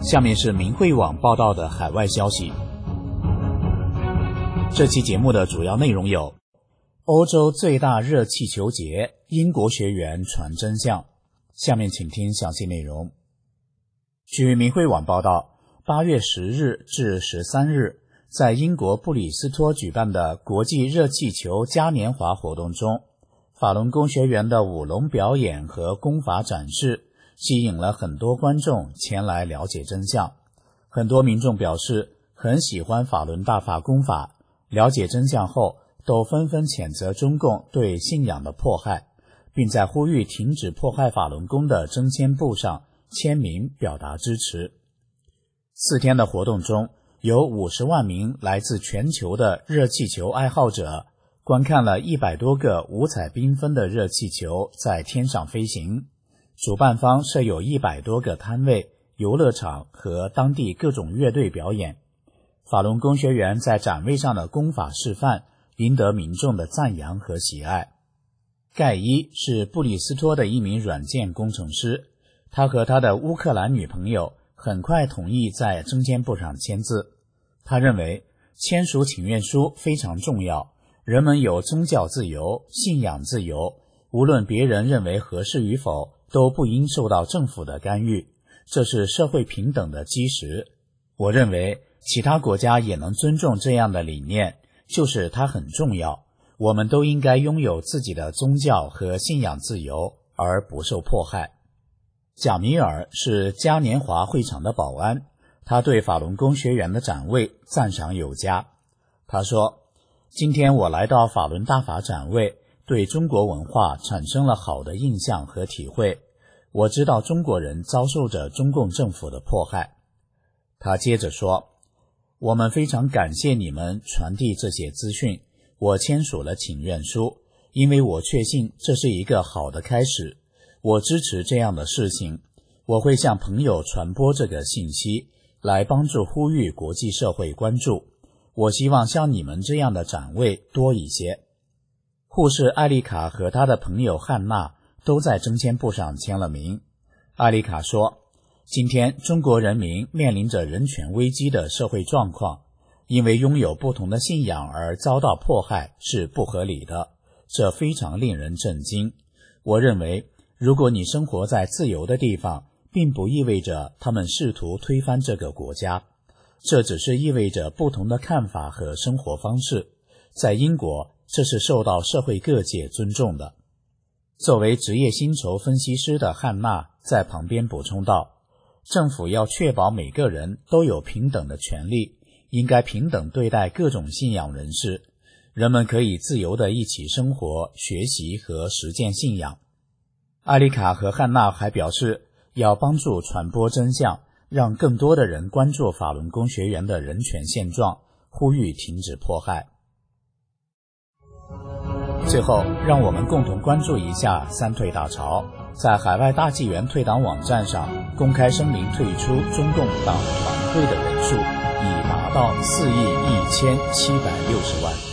下面是明慧网报道的海外消息。这期节目的主要内容有：欧洲最大热气球节，英国学员传真相。下面请听详细内容。据明慧网报道，8月10日至13日，在英国布里斯托举办的国际热气球嘉年华活动中，法轮功学员的舞龙表演和功法展示吸引了很多观众前来了解真相。很多民众表示很喜欢法轮大法功法，了解真相后都纷纷谴责中共对信仰的迫害，并在呼吁停止迫害法轮功的征签簿上签名表达支持。4天的活动中，有50万名来自全球的热气球爱好者观看了100多个五彩缤纷的热气球在天上飞行。主办方设有100多个摊位、游乐场和当地各种乐队表演。法轮功学员在展位上的功法示范赢得民众的赞扬和喜爱。盖伊是布里斯托的一名软件工程师，他和他的乌克兰女朋友很快同意在征签簿上签字。他认为签署请愿书非常重要，人们有宗教自由、信仰自由，无论别人认为合适与否，都不应受到政府的干预，这是社会平等的基石。我认为其他国家也能尊重这样的理念，就是它很重要，我们都应该拥有自己的宗教和信仰自由，而不受迫害。贾米尔是嘉年华会场的保安，他对法轮功学员的展位赞赏有加。他说，今天我来到法轮大法展位，对中国文化产生了好的印象和体会。我知道中国人遭受着中共政府的迫害。他接着说，我们非常感谢你们传递这些资讯，我签署了请愿书，因为我确信这是一个好的开始。我支持这样的事情，我会向朋友传播这个信息，来帮助呼吁国际社会关注。我希望像你们这样的展位多一些。护士艾丽卡和她的朋友汉娜都在征签簿上签了名。艾丽卡说，今天中国人民面临着人权危机的社会状况，因为拥有不同的信仰而遭到迫害是不合理的，这非常令人震惊。我认为如果你生活在自由的地方，并不意味着他们试图推翻这个国家，这只是意味着不同的看法和生活方式。在英国，这是受到社会各界尊重的。作为职业薪酬分析师的汉娜在旁边补充道，政府要确保每个人都有平等的权利，应该平等对待各种信仰人士，人们可以自由地一起生活、学习和实践信仰。艾丽卡和汉娜还表示，要帮助传播真相，让更多的人关注法轮功学员的人权现状，呼吁停止迫害。最后，让我们共同关注一下三退大潮。在海外大纪元退党网站上公开声明退出中共党团会的人数已达到4亿1760万。